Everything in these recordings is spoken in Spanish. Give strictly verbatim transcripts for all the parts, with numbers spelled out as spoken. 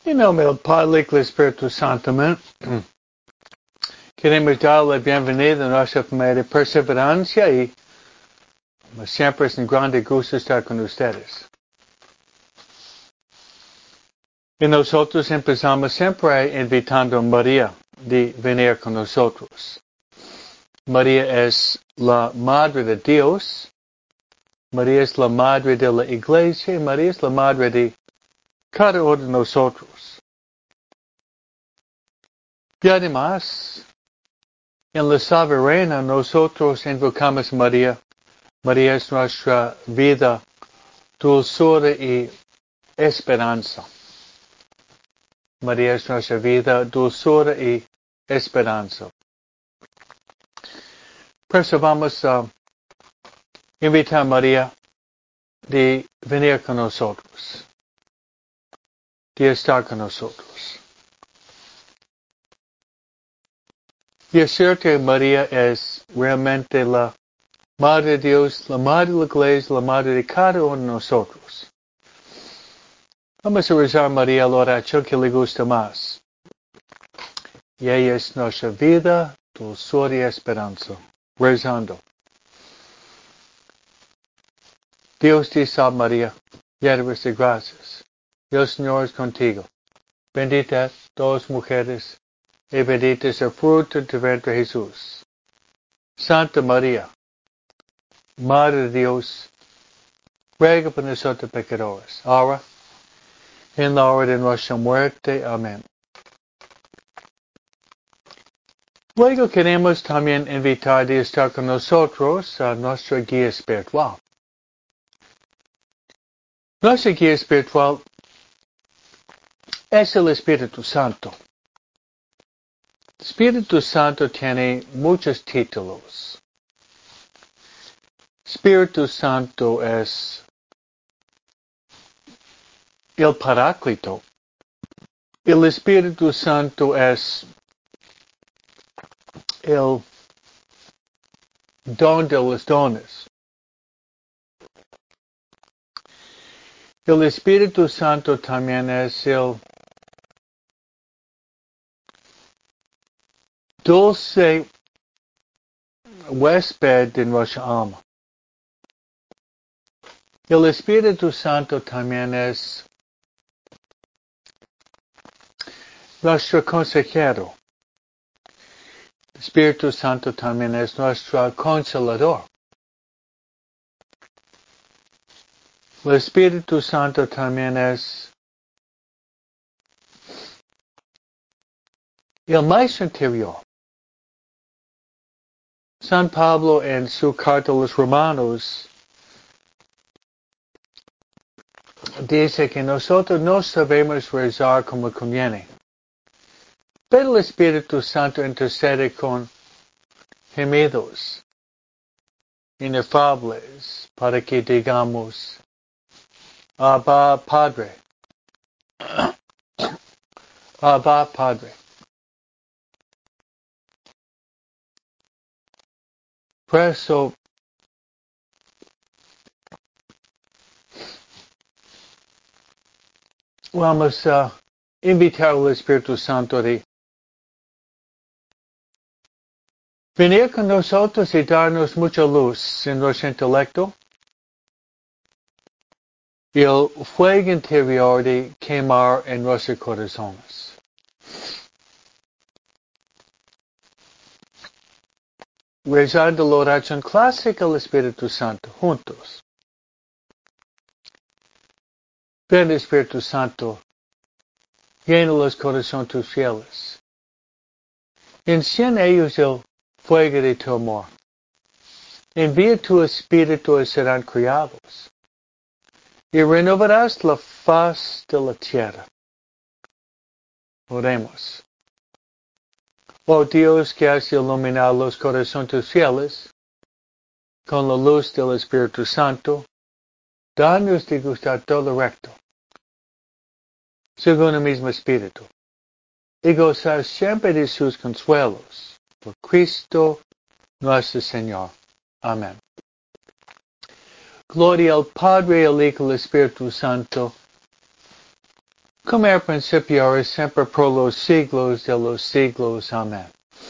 En nombre del Padre y del Espíritu Santo, amén. Queremos darle la bienvenida a nuestra familia de perseverancia y como siempre es un grande gusto estar con ustedes. Y nosotros empezamos siempre invitando a María de venir con nosotros. María es la Madre de Dios, María es la Madre de la Iglesia y María es la Madre de cada uno de nosotros. Y además, en la Salve Reina nosotros invocamos a María. María es nuestra vida, dulzura y esperanza. María es nuestra vida, dulzura y esperanza. Por eso vamos a invitar a María de venir con nosotros, de estar con nosotros. Y es cierto que María es realmente la Madre de Dios, la Madre de la Iglesia, la Madre de cada uno de nosotros. Vamos a rezar a María la oración que le gusta más. Y ella es nuestra vida, dulzura y esperanza. Rezando. Dios te salve María, llena de gracias. El Señor es contigo. Bendita todas las mujeres, y bendito es el fruto de tu vientre Jesús. Santa María, Madre de Dios, ruega por nosotros pecadores, ahora en la hora de nuestra muerte. Amén. Luego queremos también invitar a estar con nosotros a nuestra guía espiritual. Nuestra guía espiritual es el Espíritu Santo. El Espíritu Santo tiene muchos títulos. Espíritu Santo es el Paráclito. El Espíritu Santo es el don de los dones. El Espíritu Santo también es el dulce huésped de nuestra alma. El Espíritu Santo también es nuestro consejero. El Espíritu Santo también es nuestro consolador. El Espíritu Santo también es el maestro interior. San Pablo en su carta a los Romanos dice que nosotros no sabemos rezar como conviene. Pero el Espíritu Santo intercede con gemidos inefables para que digamos, Abba Padre, Abba Padre. Por eso, vamos a invitar al Espíritu Santo de venir con nosotros y darnos mucha luz en nuestro intelecto y el fuego interior de quemar en nuestros corazones. Rezando la oración clásica al Espíritu Santo, juntos. Ven Espíritu Santo, llena los corazones tus fieles. Enciende ellos el fuego de tu amor. Envía tu Espíritu y serán criados. Y renovarás la faz de la tierra. Oremos. Oh Dios que has iluminado los corazones tus fieles con la luz del Espíritu Santo, danos de gustar todo recto, según el mismo Espíritu, y gozar siempre de sus consuelos. Por Cristo nuestro Señor. Amén. Gloria al Padre, al Hijo y al Espíritu Santo, como era principio, ahora y siempre, por los siglos de los siglos. Amén.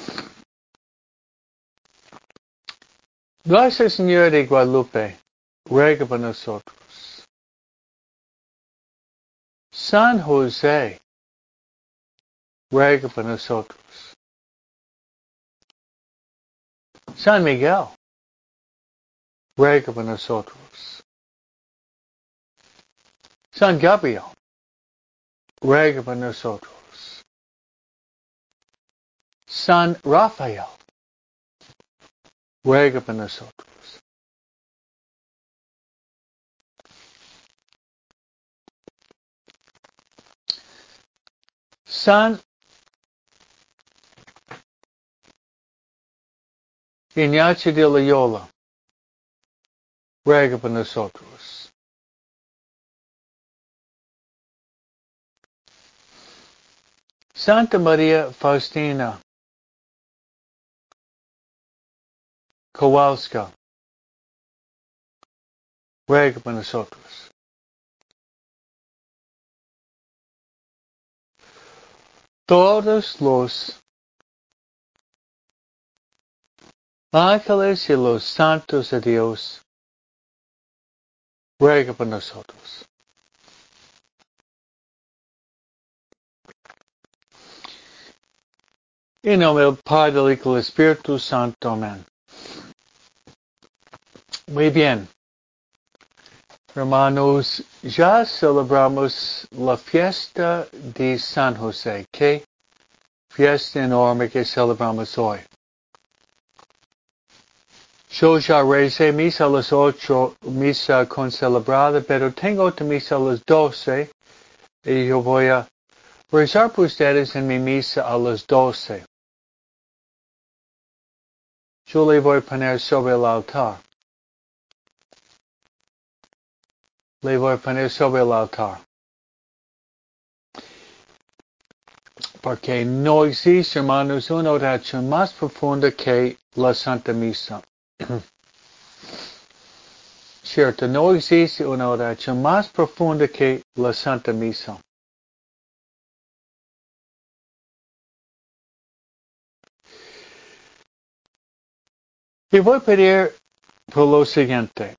Nuestra Señora de Guadalupe, ruega por nosotros. San José, ruega por nosotros. San Miguel, ruega por nosotros. San Gabriel, ruega por nosotros. San Rafael, ruega por nosotros. San Ignacio de Loyola, ruega por nosotros. Santa María Faustina Kowalska, ruega por nosotros. Todos los ángeles y los santos de Dios, ruega por nosotros. En nombre del Padre, del Hijo y del Espíritu Santo. Amén. Muy bien. Hermanos, ya celebramos la fiesta de San José. Qué fiesta enorme que celebramos hoy. Yo ya recé misa a las ocho, misa concelebrada, pero tengo otra misa a las doce y yo voy a rezar por ustedes en mi misa a las doce. Yo le voy a poner sobre el altar. Le voy a poner sobre el altar. Porque no existe, hermanos, una oración más profunda que la Santa Misa. Cierto, no existe una oración más profunda que la Santa Misa. Y voy a pedir por lo siguiente.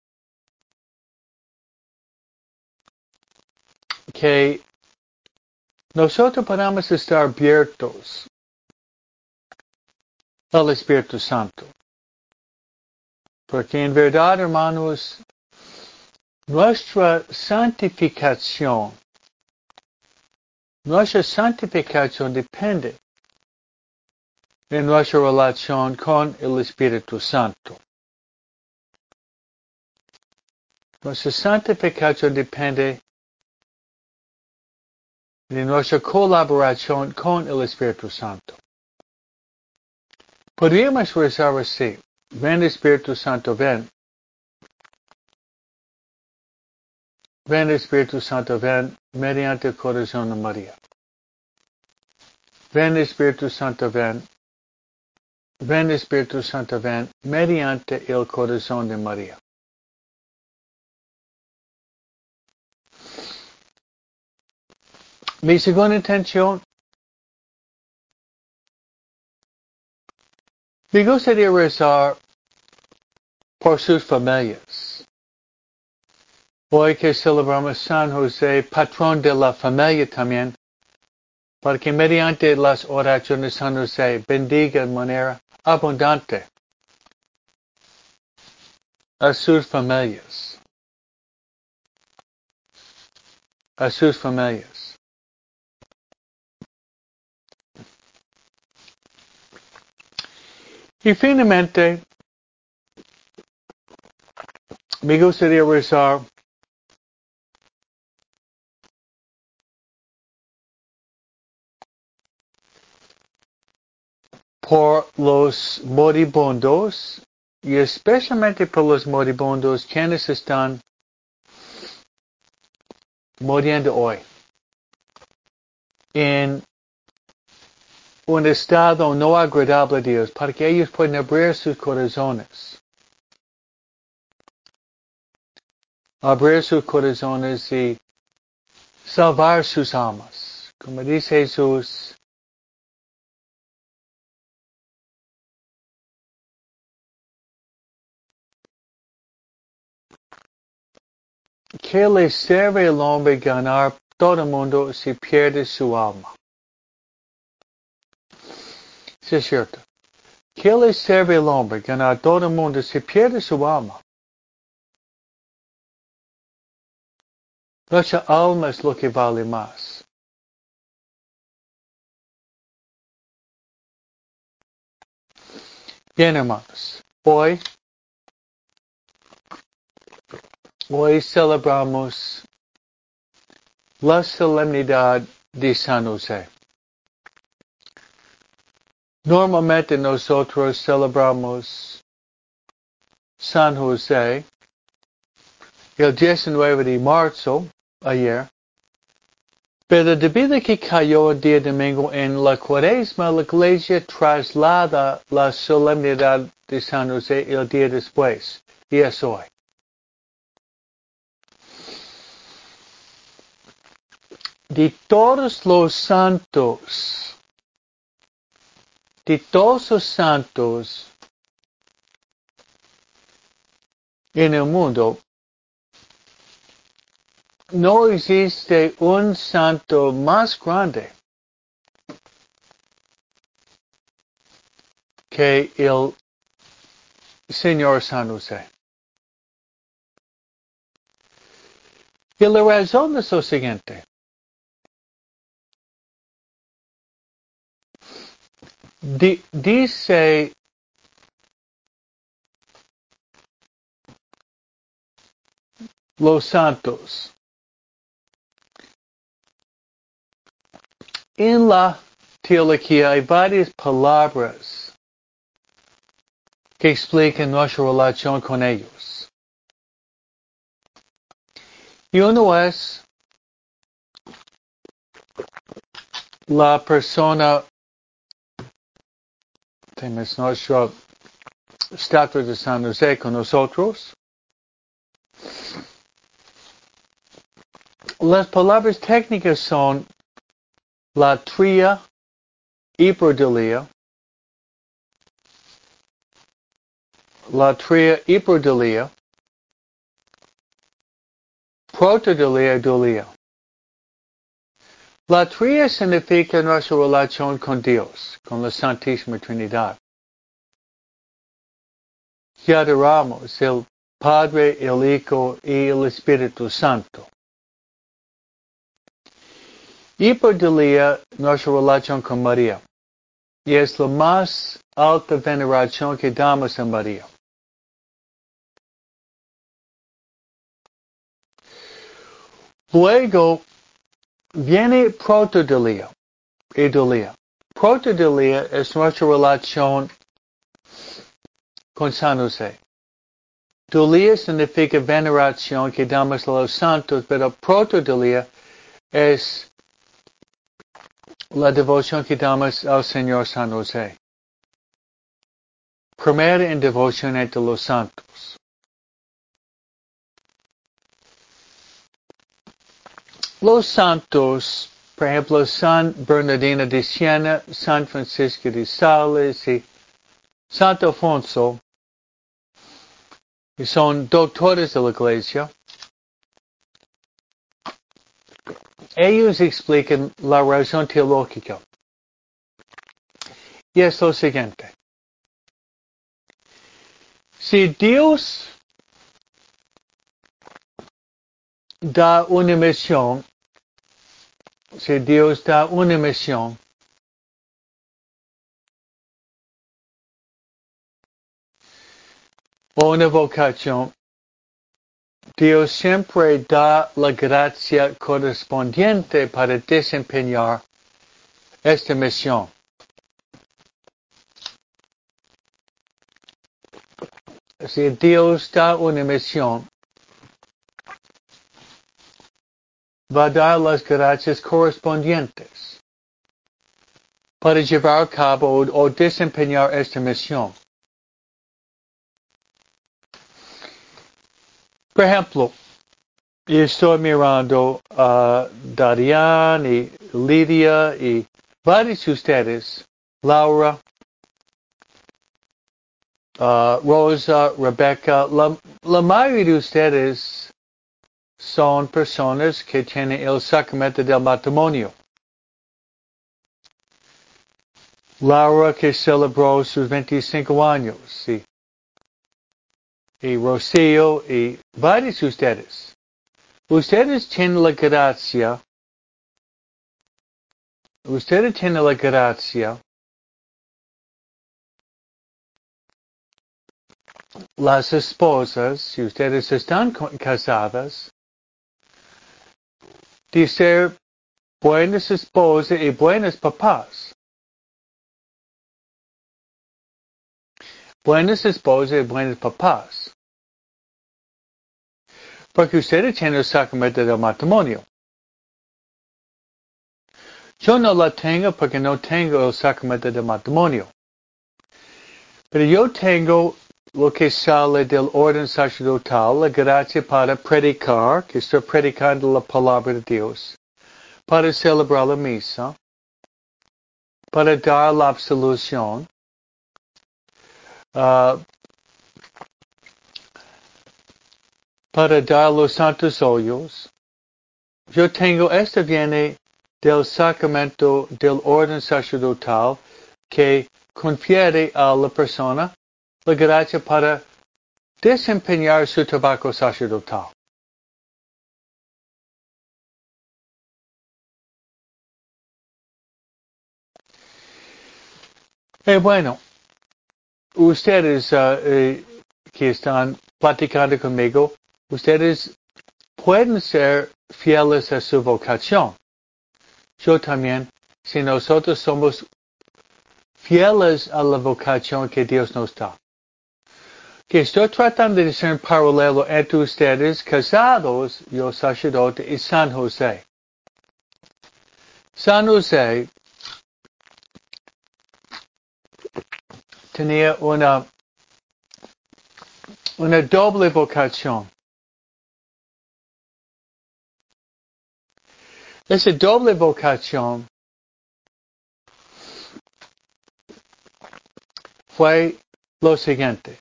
Que nosotros podamos estar abiertos al Espíritu Santo. Porque en verdad, hermanos, nuestra santificación, nuestra santificación depende de nuestra relación con el Espíritu Santo. Nuestra santificación depende de nuestra colaboración con el Espíritu Santo. Podríamos rezar así. Ven Espíritu Santo, ven. Ven Espíritu Santo, ven mediante el corazón de María. Ven Espíritu Santo, ven. Ven Espíritu Santo, ven mediante el corazón de María. Mi segunda intención, me gustaría rezar por sus familias. Hoy que celebramos San José, patrón de la familia también, para que mediante las oraciones de San José bendiga de manera abundante a sus familias. A sus familias. Y finalmente, me gustaría rezar por los moribundos y especialmente por los moribundos quienes están muriendo hoy en un estado no agradable a Dios, para que ellos puedan abrir sus corazones. Abrir sus corazones y salvar sus almas. Como dice Jesús, ¿qué le sirve al hombre ganar todo el mundo si pierde su alma? Sí, es cierto. ¿Qué le sirve al hombre ganar todo el mundo si pierde su alma? Nuestra alma es lo que vale más. Bien, hermanos, hoy, hoy celebramos la solemnidad de San José. Normalmente nosotros celebramos San José el diecinueve de marzo, ayer, pero debido a que cayó el día domingo en la cuaresma, la iglesia traslada la solemnidad de San José el día después, y es hoy. De todos los santos, de todos los santos en el mundo, no existe un santo más grande que el Señor San José. Y la razón es lo siguiente. Di- dice los santos, en la teología hay varias palabras que explican nuestra relación con ellos. Y uno es la persona, tenemos nuestra estatua de San José con nosotros. Las palabras técnicas son latría, hiperdelía, latría, hiperdelía, protodelía y dolía. Latría significa nuestra relación con Dios, con la Santísima Trinidad. Que adoramos el Padre, el Hijo y el Espíritu Santo. Hiperdelía, nuestra relación con María. Y es la más alta veneración que damos a María. Luego viene protodelía, idolía. Protodelía es nuestra relación con San José. Dolía significa veneración que damos a los santos, pero protodelía es la devoción que damos al Señor San José. Primera en devoción entre los santos. Los santos, por ejemplo, San Bernardino de Siena, San Francisco de Sales y Santo Alfonso, que son doctores de la Iglesia, ellos explican la razón teológica. Y es lo siguiente. Si Dios da una misión, si Dios da una misión, o una vocación, Dios siempre da la gracia correspondiente para desempeñar esta misión. Si Dios da una misión, va a dar las gracias correspondientes para llevar a cabo o, o desempeñar esta misión. Por ejemplo, y estoy mirando a Darian y Lidia y varios de ustedes, Laura, uh, Rosa, Rebecca, la, la mayoría de ustedes son personas que tienen el sacramento del matrimonio. Laura que celebró sus veinticinco años, sí. Y Rocío y varios de ustedes. Ustedes tienen la gracia, ustedes tienen la gracia, las esposas, si ustedes están casadas, de ser buenas esposas y buenas papás. Buenas esposas y buenos papás. Porque ustedes tienen el sacramento del matrimonio. Yo no la tengo porque no tengo el sacramento del matrimonio. Pero yo tengo lo que sale del orden sacerdotal, la gracia para predicar, que estoy predicando la palabra de Dios, para celebrar la misa, para dar la absolución, uh, para dar los santos óleos. Yo tengo, esto viene del sacramento del orden sacerdotal que confiere a la persona la gracia para desempeñar su trabajo sacerdotal. Y bueno, ustedes uh, eh, que están platicando conmigo, ustedes pueden ser fieles a su vocación. Yo también, si nosotros somos fieles a la vocación que Dios nos da. Que estoy tratando de hacer un paralelo entre ustedes casados, yo sacerdote, y San José. San José tenía una, una doble vocación. Esa doble vocación fue lo siguiente.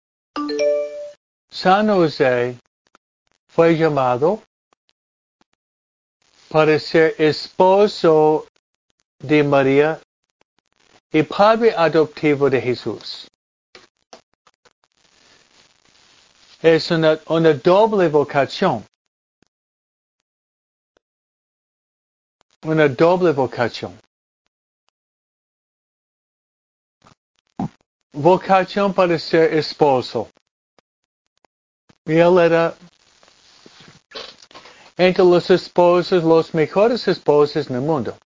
San José fue llamado para ser esposo de María y padre adoptivo de Jesús. Es una, una doble vocación. Una doble vocación. Vocación para ser esposo. Y él era entre los esposos, los mejores esposos en el mundo.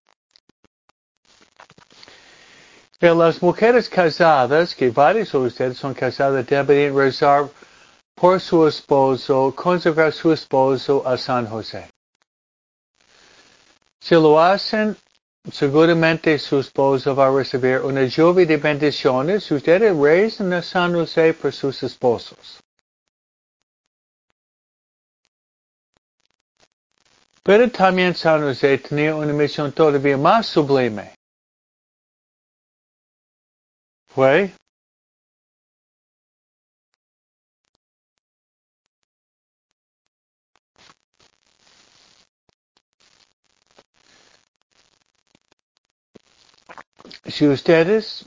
Y las mujeres casadas, que varios de ustedes son casadas, deben rezar por su esposo, consagrar su esposo a San José. Si lo hacen, seguramente su esposo va a recibir una lluvia de bendiciones. Ustedes rezan a San José por sus esposos. Pero también San José tenía una misión todavía más sublime. Fue si ustedes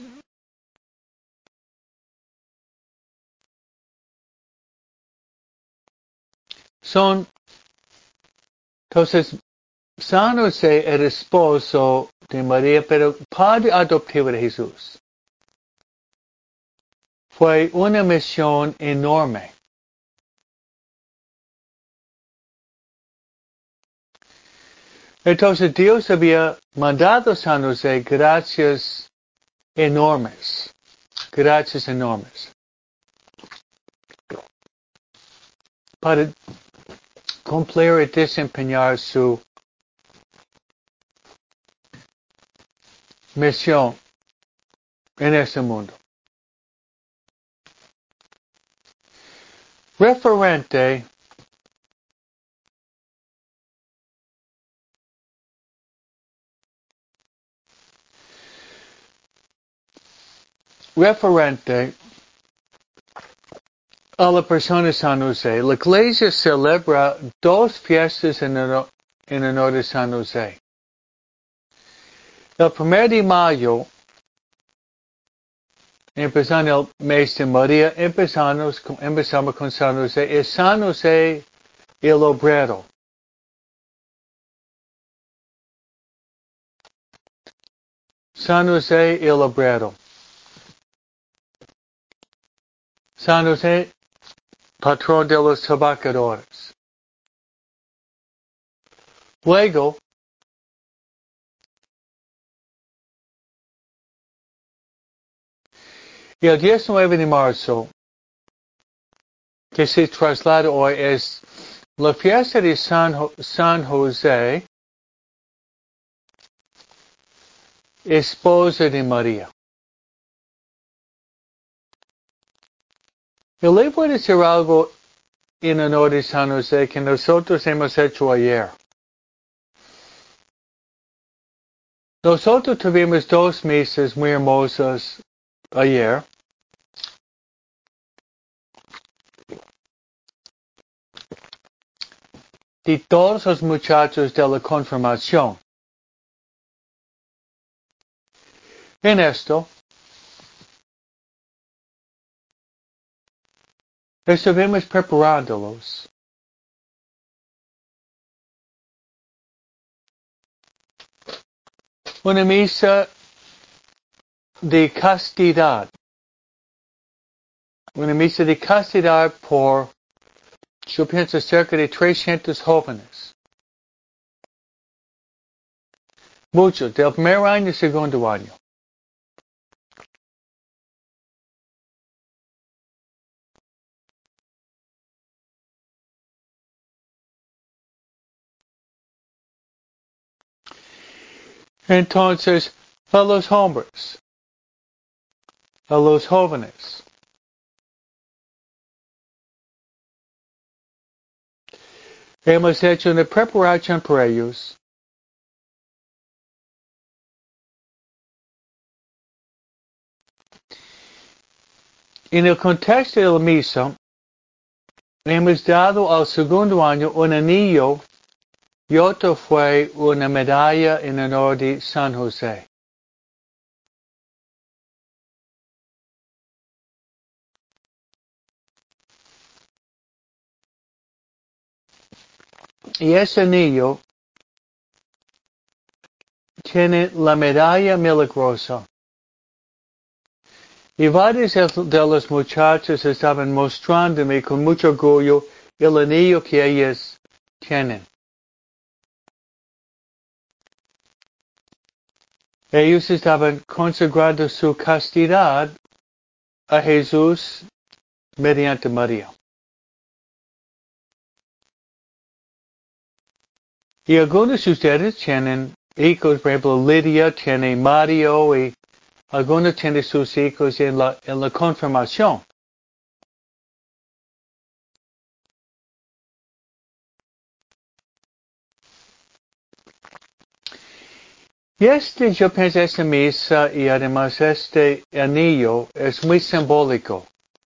son, entonces, San José era esposo de María, pero padre adoptivo de Jesús. Fue una misión enorme. Entonces Dios había mandado a San José gracias enormes. Gracias enormes. Para cumplir y desempeñar su misión en este mundo. Referente referente a la persona de San José. La iglesia celebra dos fiestas en honor, en honor de San José. El primer de mayo, empezando el mes de María, empezamos, empezamos con San José, es San José el obrero. San José el obrero. San José, patrón de los trabajadores. Luego, el diecinueve de marzo, que se traslada hoy, es la fiesta de San, jo San José, esposa de María. Yo le voy a decir algo en honor de San José que nosotros hemos hecho ayer. Nosotros tuvimos dos misas muy hermosas ayer. De todos los muchachos de la confirmación. En esto, estuvimos preparándolos. Una misa de castidad. Una misa de castidad por, yo pienso, cerca de trescientos jóvenes. Muchos, del primer año y segundo año. Entonces, a los hombres, a los jóvenes, hemos hecho una preparación para ellos. En el contexto de la misa, hemos dado al segundo año un anillo y otro fue una medalla en honor de San José. Y ese anillo tiene la medalla milagrosa. Y varios de los muchachos estaban mostrándome con mucho orgullo el anillo que ellos tienen. Ellos estaban consagrando su castidad a Jesús mediante María. Y algunos de ustedes tienen hijos, por ejemplo, Lidia tiene Mario y algunos tienen sus hijos en la, en la confirmación. Y este, yo pienso, esta misa y además este anillo es muy simbólico.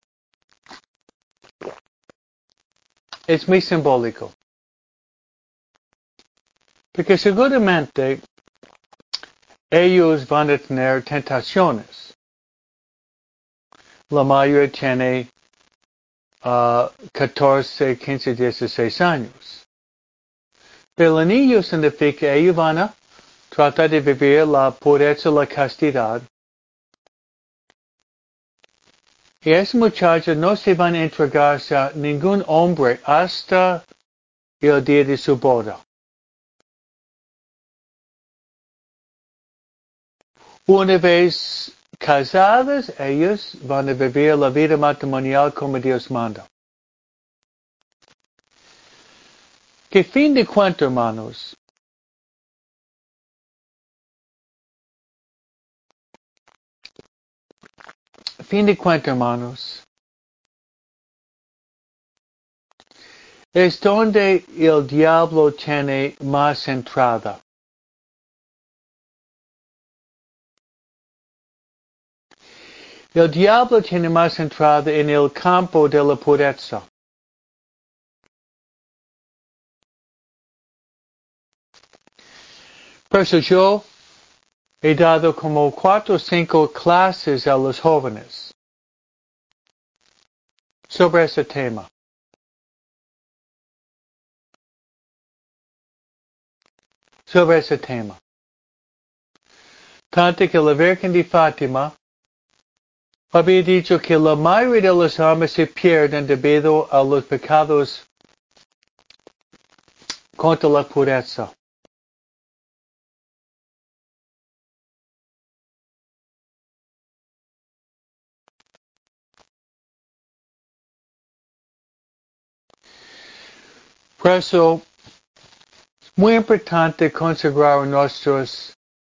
Es muy simbólico. Porque seguramente ellos van a tener tentaciones. La mayoría tiene uh, catorce, quince, dieciséis años. Pero el anillo significa que ellos van a tratar de vivir la pureza, la castidad. Y esos muchachos no se van a entregarse a ningún hombre hasta el día de su boda. Una vez casados, ellos van a vivir la vida matrimonial como Dios manda. Que fin de cuentas, hermanos, fin de cuentas, hermanos, es donde el diablo tiene más entrada. El diablo tiene más entrada en el campo de la pureza. Por eso yo he dado como cuatro o cinco clases a los jóvenes sobre ese tema. Sobre ese tema. Tanto que la Virgen de Fátima había dicho que la mayoría de los almas se pierden debido a los pecados contra la pureza. Por eso es muy importante consagrar a nuestros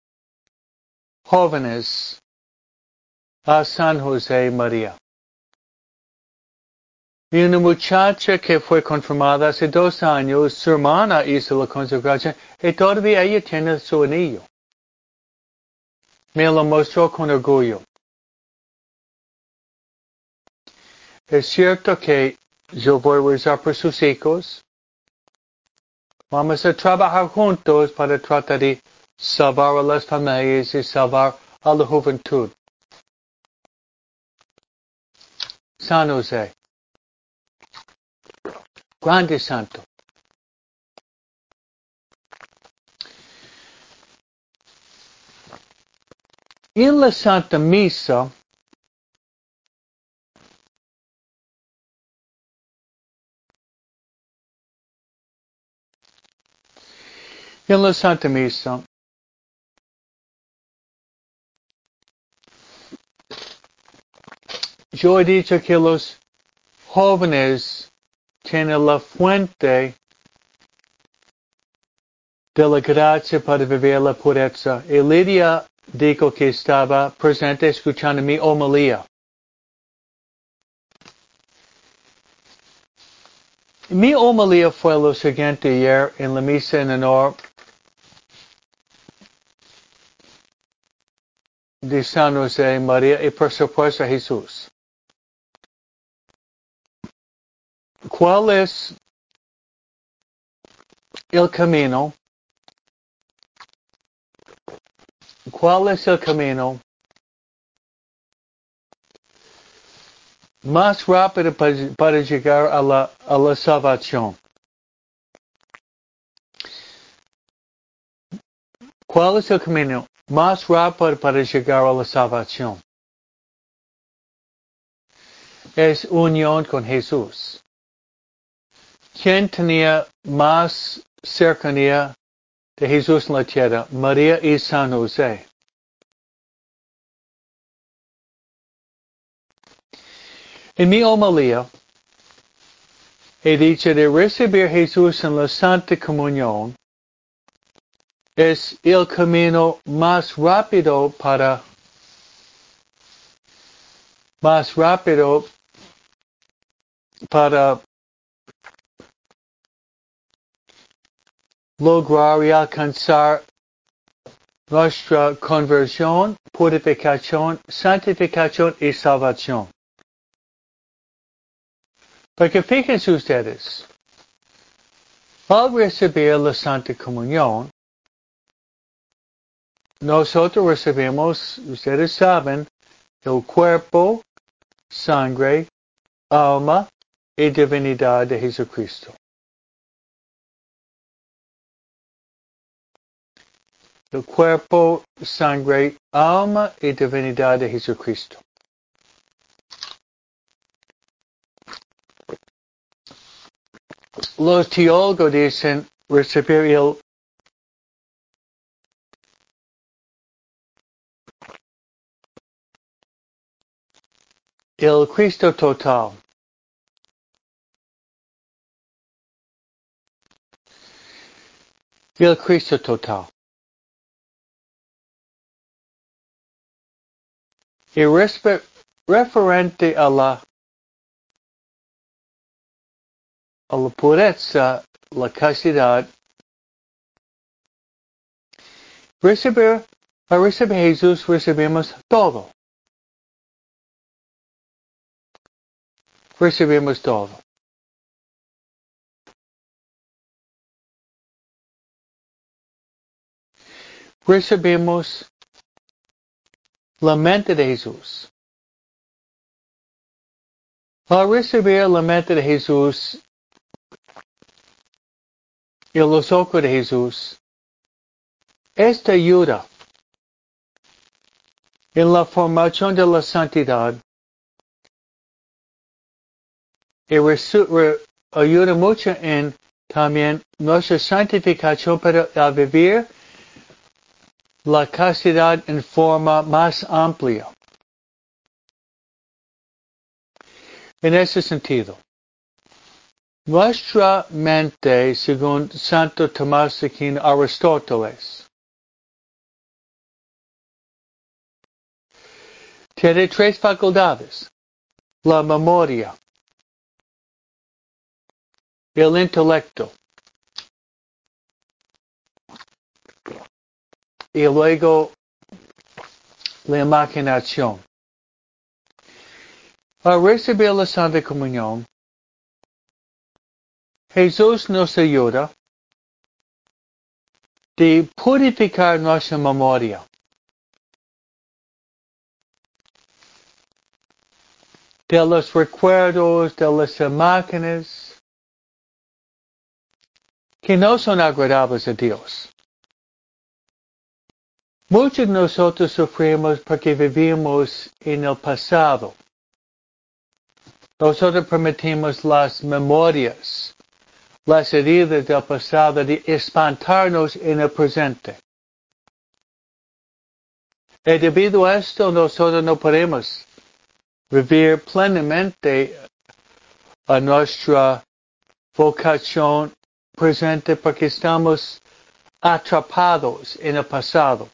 jóvenes a San José y María. Y una muchacha que fue confirmada hace dos años, su hermana hizo la consagración y todavía ella tiene su anillo. Me lo mostró con orgullo. Es cierto que yo voy a rezar por sus hijos. Vamos a trabajar juntos para tratar de salvar a las familias y salvar a la juventud. San José. Grande Santo. En la Santa Misa, en la Santa Misa, yo he dicho que los jóvenes tienen la fuente de la gracia para vivir la pureza. Y Lidia dijo que estaba presente escuchando mi homilía. Mi homilía fue lo siguiente ayer en la misa en honor de San José y María y por supuesto a Jesús. ¿Cuál es el camino? ¿Cuál es el camino más rápido para, para llegar a la, a la salvación? ¿Cuál es el camino más rápido para llegar a la salvación? Es unión con Jesús. ¿Quién tenía más cercanía de Jesús en la tierra? María y San José. En mi homilía he dicho de recibir a Jesús en la Santa Comunión es el camino más rápido para más rápido para lograr y alcanzar nuestra conversión, purificación, santificación y salvación. Porque fíjense ustedes, al recibir la Santa Comunión, nosotros recibimos, ustedes saben, el cuerpo, sangre, alma y divinidad de Jesucristo. El cuerpo, sangre, alma y divinidad de Jesucristo. Los teólogos dicen recibir el el Cristo total. El Cristo total. Y respe- referente a la, a la pureza, la castidad, recibir, a recibir a Jesús recibimos todo. recibimos todo. Recibimos la mente de Jesús. Al recibir la mente de Jesús y los ojos de Jesús, esta ayuda en la formación de la santidad y resu- re- ayuda mucho en también nuestra santificación para a vivir la castidad en forma más amplia. En ese sentido, nuestra mente, según Santo Tomás de Aquino, Aristóteles, tiene tres facultades: la memoria, el intelecto y luego la imaginación. Al recibir la Santa Comunión, Jesús nos ayuda de purificar nuestra memoria, de los recuerdos, de las imágenes que no son agradables a Dios. Muchos de nosotros sufrimos porque vivimos en el pasado. Nosotros permitimos las memorias, las heridas del pasado de espantarnos en el presente. Y debido a esto, nosotros no podemos vivir plenamente a nuestra vocación presente porque estamos atrapados en el pasado.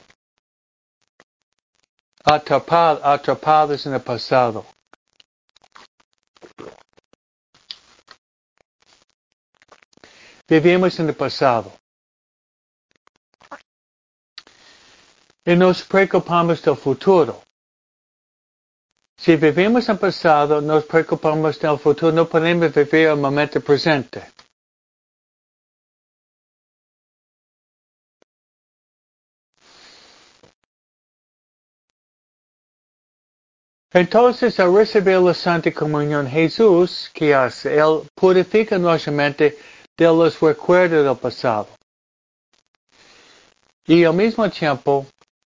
Atrapado, atrapados en el pasado. Vivimos en el pasado. Y nos preocupamos del futuro. Si vivimos en el pasado, nos preocupamos del futuro, no podemos vivir el momento presente. Entonces, al recibir la Santa Comunión, Jesús, ¿qué hace? Él purifica nuestra mente de los recuerdos del pasado. Y al mismo tiempo,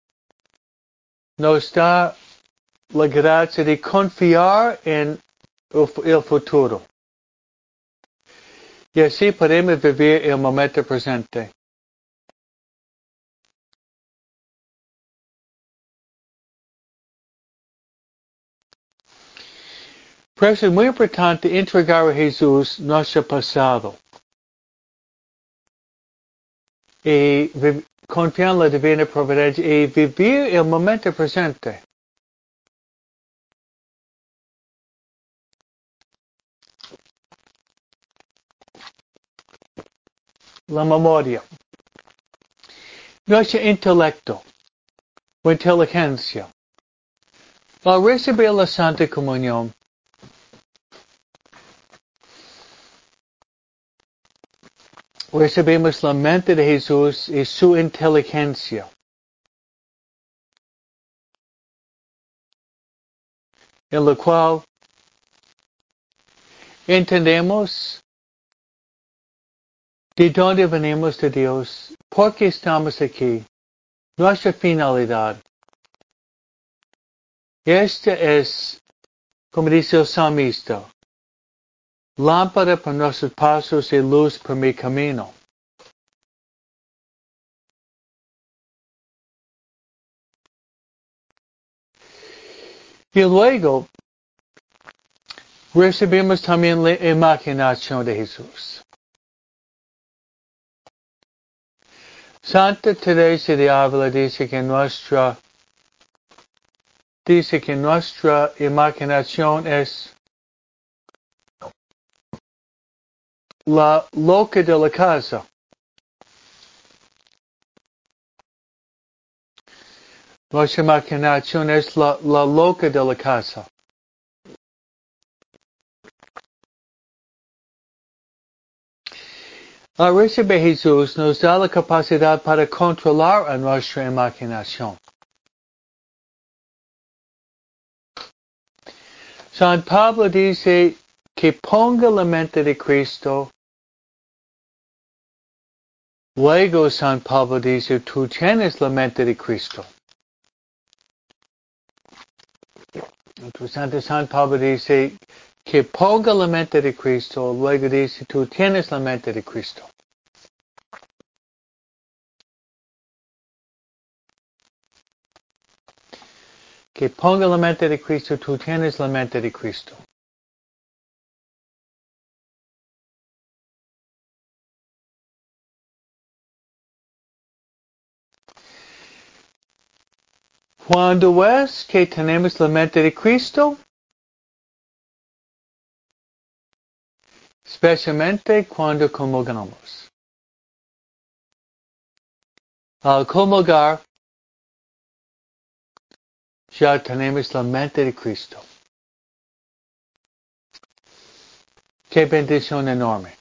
nos da la gracia de confiar en el futuro. Y así podemos vivir el momento presente. Por eso es muy importante entregar a Jesús nuestro pasado. Y confiar en la divina providencia y vivir el momento presente. La memoria. Nuestro intelecto o inteligencia. Al recibir la Santa Comunión, recibimos la mente de Jesús y su inteligencia, en la cual entendemos de dónde venimos de Dios, por qué estamos aquí, nuestra finalidad. Este es, como dice el salmista, lámpara para nuestros pasos y luz para mi camino. Y luego, recibimos también la imaginación de Jesús. Santa Teresa de Ávila dice que nuestra, dice que nuestra imaginación es la loca de la casa. Nuestra imaginación es la, la loca de la casa. Al recibir Jesús nos da la capacidad para controlar a nuestra imaginación. San Pablo dice que ponga la mente de Cristo. Luego San Pablo dice, tú tienes la mente de Cristo. Entonces San Pablo dice que ponga la mente de Cristo. Luego dice, tú tienes la mente de Cristo. Que ponga la mente de Cristo, tú tienes la mente de Cristo. Cuando es que tenemos la mente de Cristo, especialmente cuando comulgamos. Al comulgar, ya tenemos la mente de Cristo. Qué bendición enorme.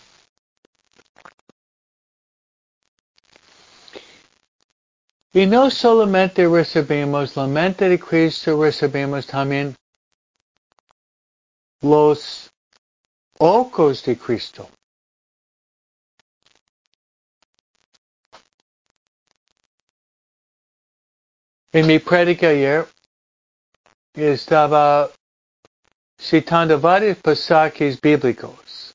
Y no solamente recibimos la mente de Cristo, recibimos también los ojos de Cristo. En mi prédica ayer estaba citando varios pasajes bíblicos.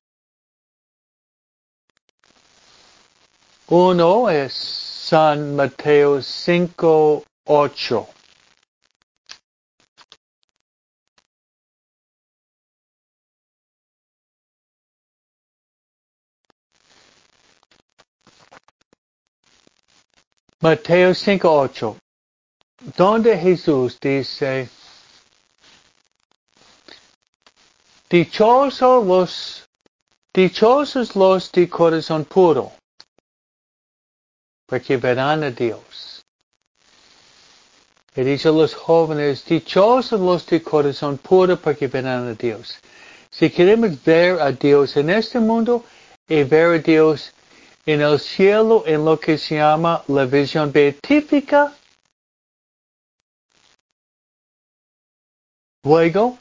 Uno es San Mateo cinco ocho. Mateo cinco ocho, donde Jesús dice, dichosos los, dichosos los de corazón puro, porque verán a Dios. He dicho a los jóvenes, dichosos los de corazón puro, porque verán a Dios. Si queremos ver a Dios en este mundo y ver a Dios en el cielo, en lo que se llama la visión beatífica, luego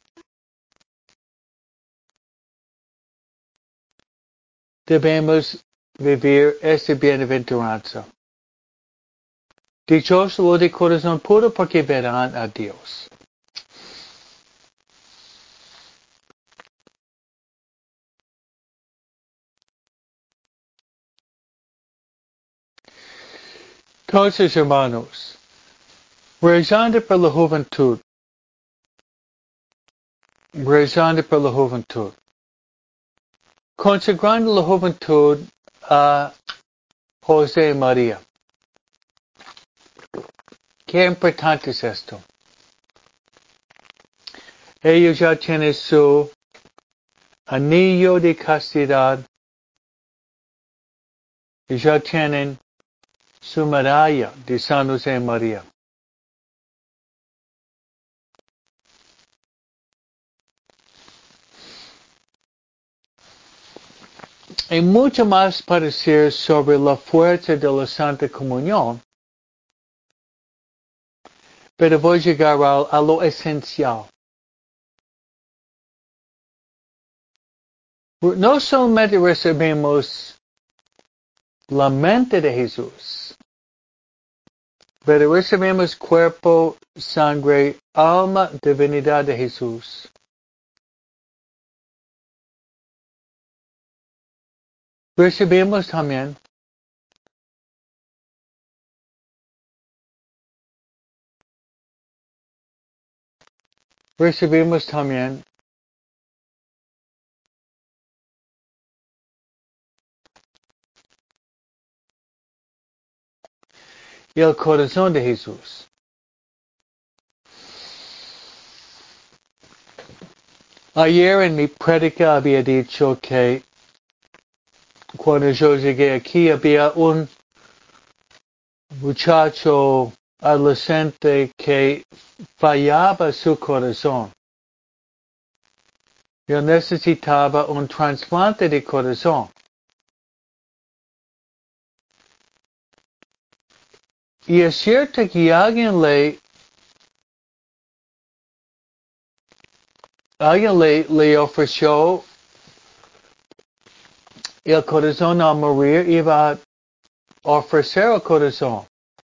debemos vivir esta bienaventuranza. Dichosos los de corazón puro, porque verán a Dios. Entonces, hermanos, rezando por la juventud, rezando por la juventud, consagrando la juventud a José y María. Qué importante es esto. Ellos ya tienen su anillo de castidad y ya tienen su medalla de San José y María. Hay mucho más para decir sobre la fuerza de la Santa Comunión, pero voy a llegar a, a lo esencial. No solamente recibimos la mente de Jesús, pero recibimos cuerpo, sangre, alma, divinidad de Jesús. Recibimos también recibimos también el corazón de Jesús. Ayer en mi prédica había dicho que cuando yo llegué aquí había un muchacho adolescente que fallaba su corazón. Yo necesitaba un trasplante de corazón. Y es cierto que alguien le, alguien le, le ofreció el corazón a morir, iba a ofrecer el corazón.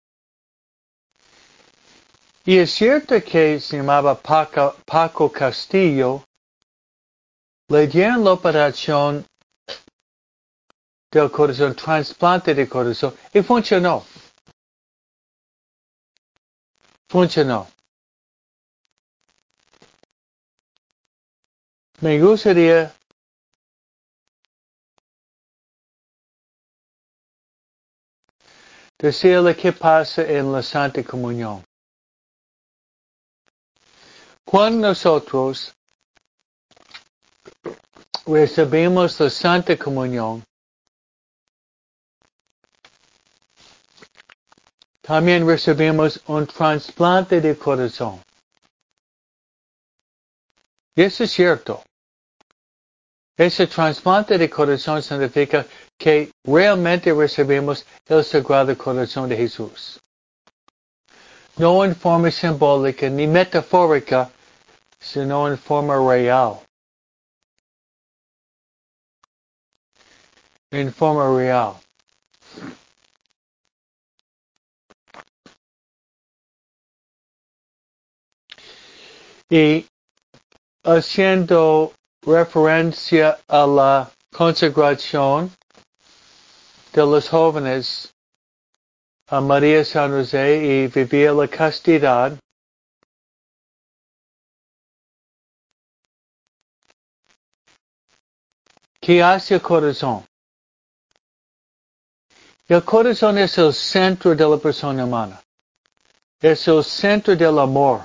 Y es cierto que se llamaba Paco, Paco Castillo, le dieron la operación del corazón, trasplante de corazón, y funcionó. Funcionó. Me gustaría decirle qué pasa en la Santa Comunión. Cuando nosotros recibimos la Santa Comunión, también recibimos un trasplante de corazón. Y eso es cierto. Ese trasplante de corazón significa que realmente recibimos el Sagrado Corazón de Jesús. No en forma simbólica ni metafórica, sino en forma real. En forma real. Y haciendo referencia a la consagración de los jóvenes a María San José y vivir la castidad, ¿qué hace el corazón? El corazón es el centro de la persona humana. Es el centro del amor.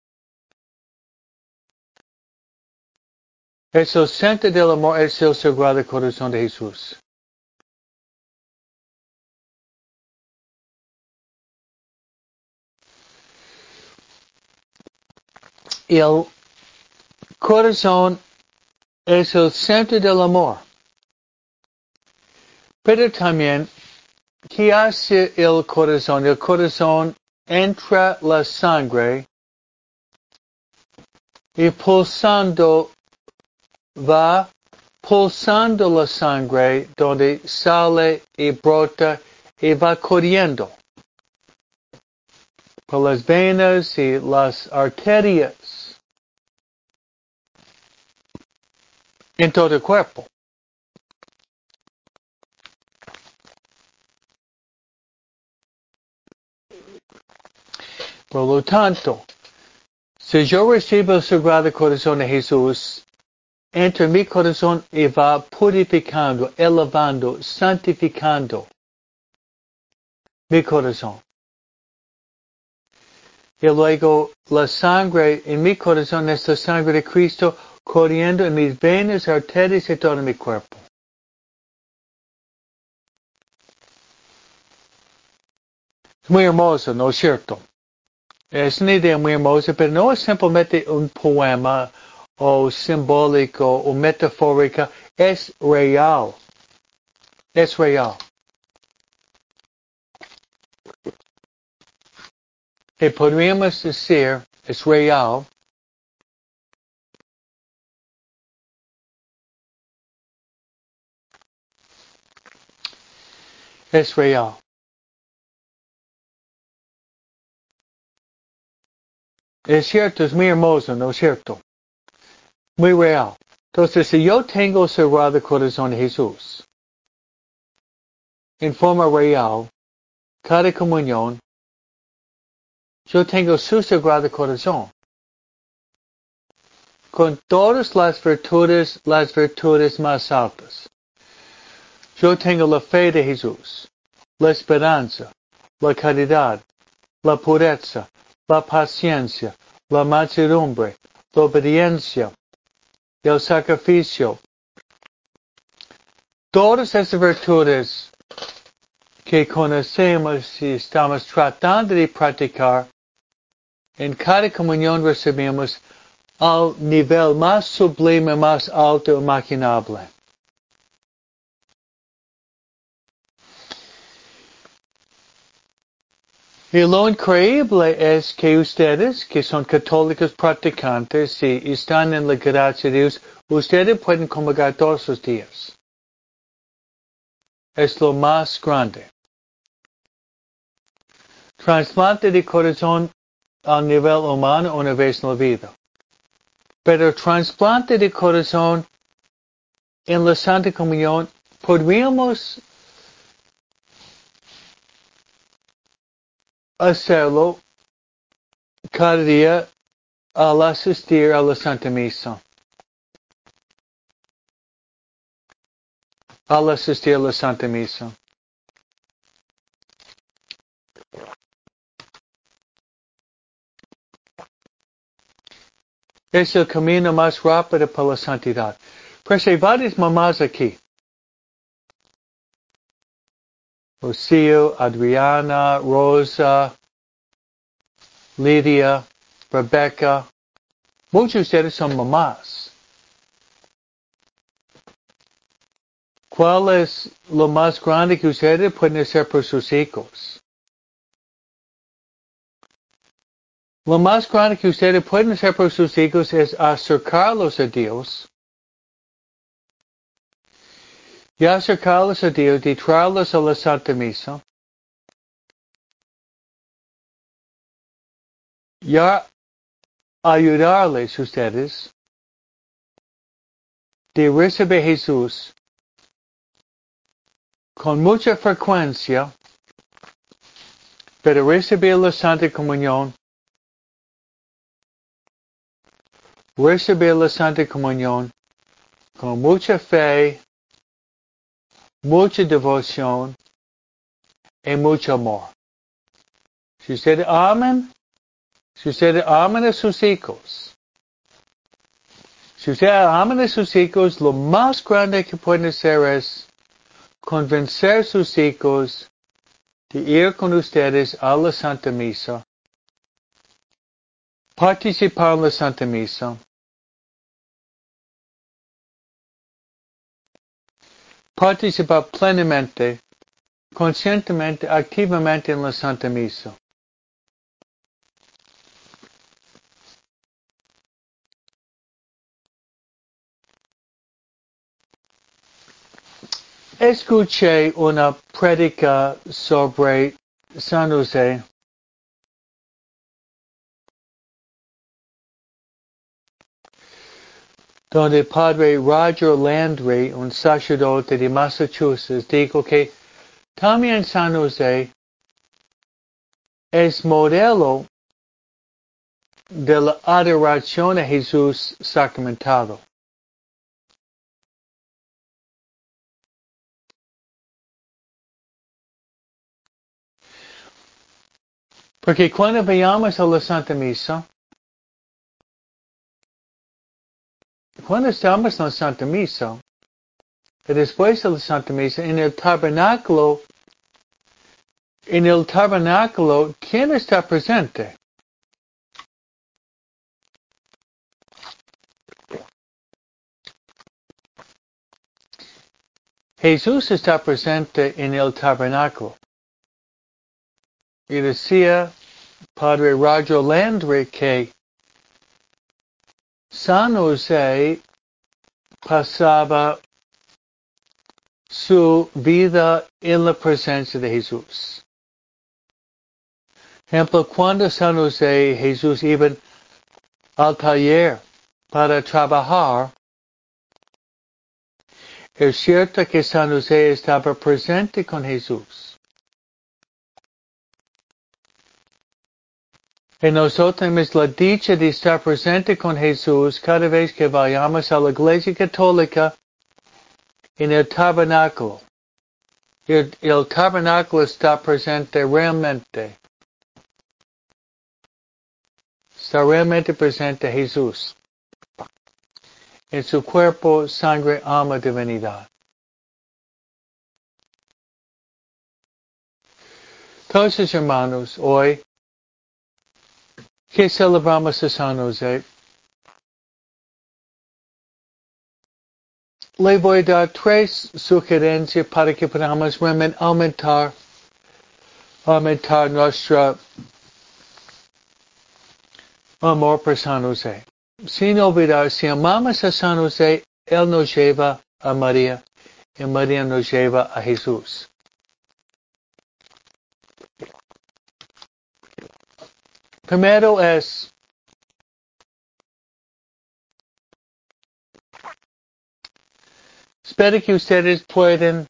Es el centro del amor, es el Sagrado Corazón de Jesús. El corazón es el centro del amor. Pero también, ¿qué hace el corazón? El corazón entra la sangre y pulsando, va pulsando la sangre donde sale y brota y va corriendo por las venas y las arterias en todo el cuerpo. Por lo tanto, si yo recibo el Sagrado Corazón de Jesús, entra en mi corazón y va purificando, elevando, santificando mi corazón. Y luego la sangre en mi corazón es la sangre de Cristo corriendo en mis venas, arterias y todo mi cuerpo. Es muy hermoso, ¿no es cierto? Es una idea muy hermosa, pero no es simplemente un poema o simbólico o metafórica, es real. Es real. Y podríamos decir, es real, es real. Es cierto, es muy hermoso, ¿no es cierto? Muy real. Entonces, si yo tengo el Sagrado Corazón de Jesús, en forma real, cada comunión, yo tengo su Sagrado Corazón, con todas las virtudes, las virtudes más altas. Yo tengo la fe de Jesús, la esperanza, la caridad, la pureza, la paciencia, la mansedumbre, la obediencia, el sacrificio. Todas esas virtudes que conocemos y estamos tratando de practicar, en cada comunión recibimos al nivel más sublime, más alto imaginable. Y lo increíble es que ustedes, que son católicos practicantes, si están en la gracia de Dios, ustedes pueden comulgar todos los días. Es lo más grande. Trasplante de corazón al nivel humano una vez en la vida. Pero trasplante de corazón en la Santa Comunión, podríamos hacerlo cada día al asistir a la Santa Misa. Al asistir a la Santa Misa. Es el camino más rápido para la santidad. Pues hay varias mamás aquí. Rocío, Adriana, Rosa, Lidia, Rebecca. Muchos de ustedes son mamás. ¿Cuál es lo más grande que ustedes pueden hacer por sus hijos? Lo más grande que ustedes pueden hacer por sus hijos es acercarlos a Dios. Y acercarlos a Dios y traerlos a la Santa Misa. Y a ayudarles ustedes de recibir a Jesús con mucha frecuencia, pero recibir la Santa Comunión, recibir la Santa Comunión con mucha fe, mucha devoción y mucho amor. Si ustedes aman, si ustedes aman a sus hijos, si ustedes aman a sus hijos, lo más grande que pueden hacer es convencer a sus hijos de ir con ustedes a la Santa Misa, participar en la Santa Misa, participar plenamente, conscientemente, activamente en la Santa Misa. Escuché una prédica sobre San José. Donde el padre Roger Landry, un sacerdote de Massachusetts, dijo que también San José es modelo de la adoración a Jesús sacramentado. Porque cuando vayamos a la Santa Misa, cuando estamos en la Santa Misa, y después de la Santa Misa, en el tabernáculo, en el tabernáculo, ¿quién está presente? Jesús está presente en el tabernáculo. Y decía Padre Roger Landry que San José pasaba su vida en la presencia de Jesús. Ejemplo, cuando San José y Jesús iban al taller para trabajar, es cierto que San José estaba presente con Jesús. Y nosotros tenemos la dicha de estar presente con Jesús cada vez que vayamos a la Iglesia Católica en el tabernáculo. El, el tabernáculo está presente realmente. Está realmente presente Jesús. En su cuerpo, sangre, alma, divinidad. Entonces, hermanos, hoy que celebramos a San José, le voy a dar tres sugerencias para que podamos realmente aumentar, aumentar nuestro amor por San José. Sin olvidar, si amamos a San José, Él nos lleva a María y María nos lleva a Jesús. Primero es espero que ustedes puedan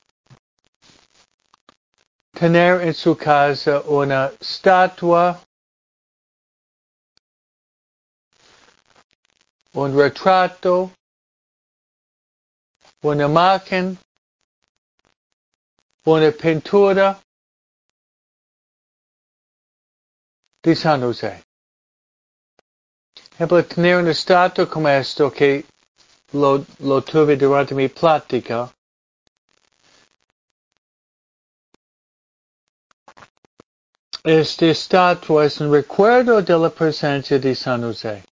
tener en su casa una estatua, un retrato, una imagen, una pintura de San José. Ejemplo, tener una estatua como esto que lo, lo tuve durante mi plática. Esta estatua es un recuerdo de la presencia de San José.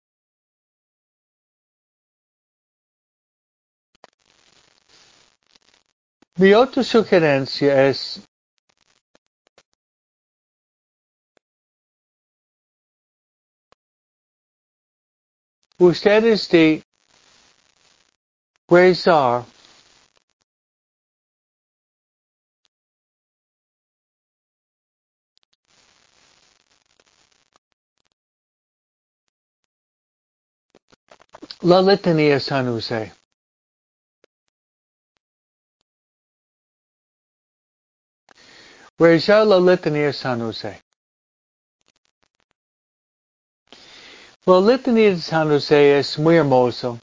Mi otra sugerencia es ustedes de rezar la letanía San José. Rezar la letanía San José. La letanía de San José es muy hermoso,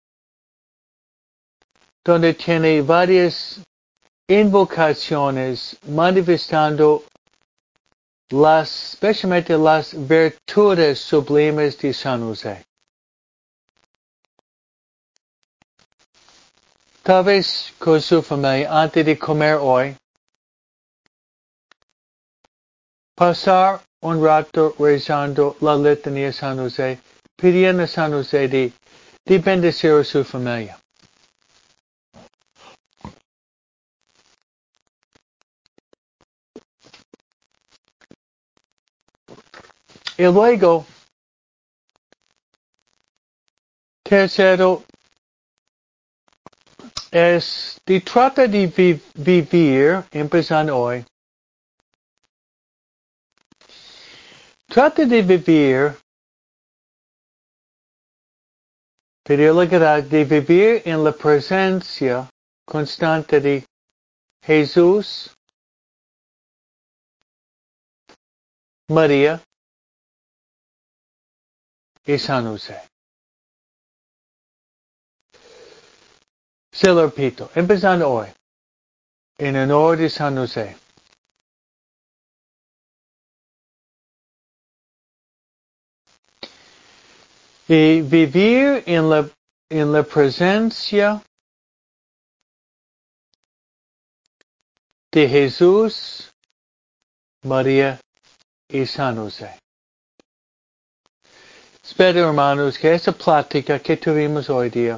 donde tiene varias invocaciones manifestando las, especialmente las virtudes sublimes de San José. Tal vez con su familia, antes de comer hoy, pasar un rato rezando la letanía de San José, pidiendo a San José de, de bendecir a su familia. Y luego, tercero, es de tratar de vi vivir, empezando hoy, trata de vivir, pedir la gracia de vivir en la presencia constante de Jesús, María y San José. Se lo repito, empezando hoy, en honor de San José. Y vivir en la, en la presencia de Jesús, María y San José. Espero, hermanos, que esta plática que tuvimos hoy día,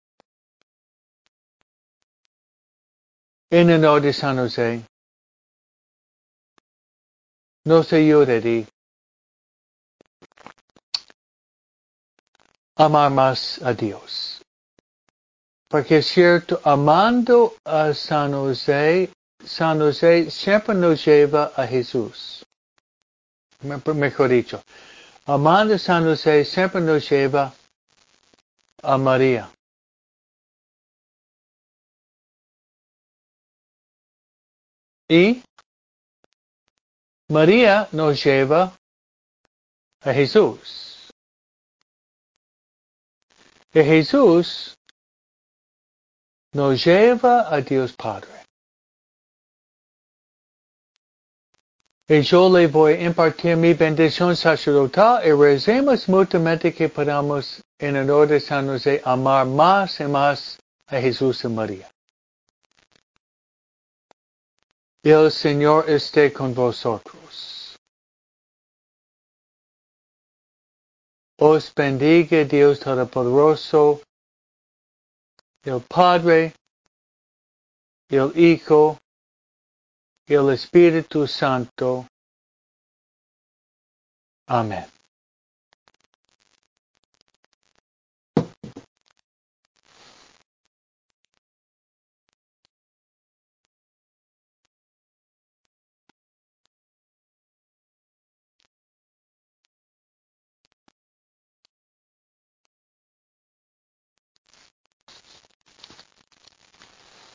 en honor de San José, nos ayude a amar más a Dios. Porque es cierto, amando a San José, San José siempre nos lleva a Jesús. Mejor dicho, amando a San José siempre nos lleva a María. Y María nos lleva a Jesús. Y Jesús nos lleva a Dios Padre. Y yo le voy a impartir mi bendición sacerdotal y recemos mutuamente que podamos, en honor de San José, amar más y más a Jesús y María. El Señor esté con vosotros. Os bendiga Dios Todopoderoso, el Padre, el Hijo y el Espíritu Santo. Amén.